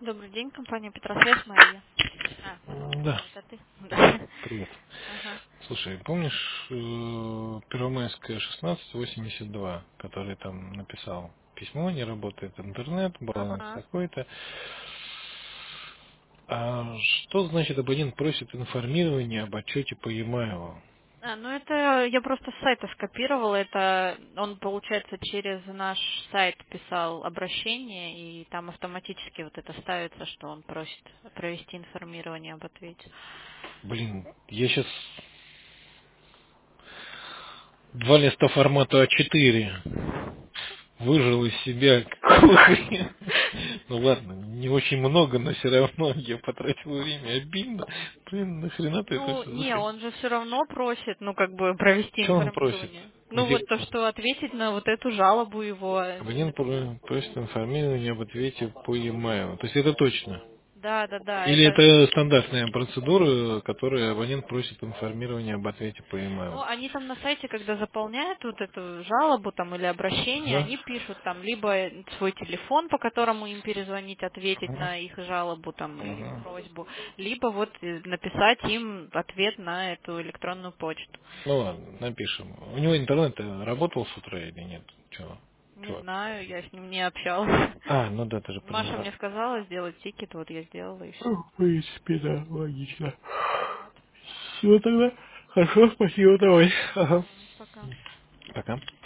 Добрый день, компания Петросвязь, Мария. А, Да, это ты? Да. привет. Ага. Слушай, помнишь Первомайская 1682, который там написал письмо, не работает интернет, баланс Ага. такой-то. А что значит абонент просит информирование об отчете по e-mail? Ну это я просто с сайта скопировала, это он, получается, через наш сайт писал обращение, и там автоматически вот это ставится, что он просит провести информирование об ответе. Блин, я сейчас два листа формата А4 выжил из себя какого хрена. Ну ладно, не очень много, но все равно я потратил время. Обидно. Блин, нахрена ты это Ну, все не, захотел? он же все равно просит, ну, как бы провести Что он просит? информирование. Ну, Где вот то, что ответить на вот эту жалобу его абонент написать. просит информирование об ответе по e-mail? То есть это точно? Да, да, да, Или это. это стандартная процедура, которой абонент просит информирование об ответе по Ну, e-mail? они там на сайте, когда заполняют вот эту жалобу там или обращение, Ага. они пишут там либо свой телефон, по которому им перезвонить, ответить Ага. на их жалобу там или Ага. просьбу, либо вот написать им ответ на эту электронную почту. Ну ладно, напишем. У него интернет работал с утра или нет? Чего? Не Чувак. знаю, я с ним не общалась. А, ну да, ты же Маша поняла. мне сказала сделать тикет, вот я сделала и все. В принципе, да, логично. Вот. Все тогда. Хорошо, спасибо, давай. Ага. Пока. Пока.